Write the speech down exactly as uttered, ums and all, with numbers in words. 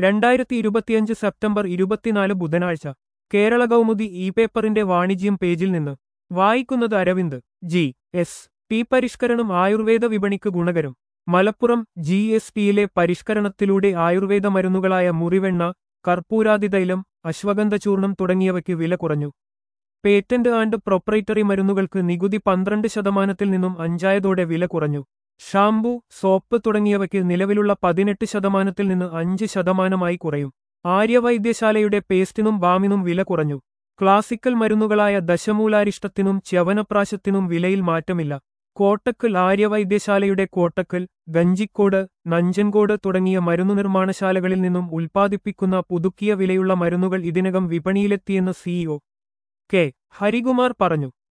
രണ്ടായിരത്തി ഇരുപത്തിയഞ്ച് സെപ്റ്റംബർ ഇരുപത്തിനാല് ബുധനാഴ്ച കേരള കൗമുദി ഇ പേപ്പറിന്റെ വാണിജ്യം പേജിൽ നിന്ന് വായിക്കുന്നത് അരവിന്ദ്. ജി എസ് ടി പരിഷ്കരണം ആയുർവേദ വിപണിക്ക് ഗുണകരം. മലപ്പുറം. ജി എസ് ടിയിലെ പരിഷ്കരണത്തിലൂടെ ആയുർവേദ മരുന്നുകളായ മുറിവെണ്ണ, കർപ്പൂരാതിതൈലം, അശ്വഗന്ധചൂർണം തുടങ്ങിയവയ്ക്ക് വില കുറഞ്ഞു. പേറ്റന്റ് ആൻഡ് പ്രൊപ്രൈറ്ററി മരുന്നുകൾക്ക് നികുതി പന്ത്രണ്ട് ശതമാനത്തിൽ നിന്നും അഞ്ചായതോടെ വില കുറഞ്ഞു. ഷാംപൂ, സോപ്പ് തുടങ്ങിയവയ്ക്ക് നിലവിലുള്ള പതിനെട്ട് ശതമാനത്തിൽ നിന്ന് അഞ്ച് ശതമാനമായി കുറയും. ആര്യവൈദ്യശാലയുടെ പേസ്റ്റിനും ബാമിനും വില കുറഞ്ഞു. ക്ലാസിക്കൽ മരുന്നുകളായ ദശമൂലാരിഷ്ടത്തിനും ച്യവനപ്രാശത്തിനും വിലയിൽ മാറ്റമില്ല. കോട്ടക്കൽ ആര്യവൈദ്യശാലയുടെ കോട്ടക്കൽ, ഗഞ്ചിക്കോട്, നഞ്ചൻകോട് തുടങ്ങിയ മരുന്നുനിർമ്മാണശാലകളിൽ നിന്നും ഉൽപ്പാദിപ്പിക്കുന്ന പുതുക്കിയ വിലയുള്ള മരുന്നുകൾ ഇതിനകം വിപണിയിലെത്തിയെന്ന് സിഇഒ കെ ഹരികുമാർ പറഞ്ഞു.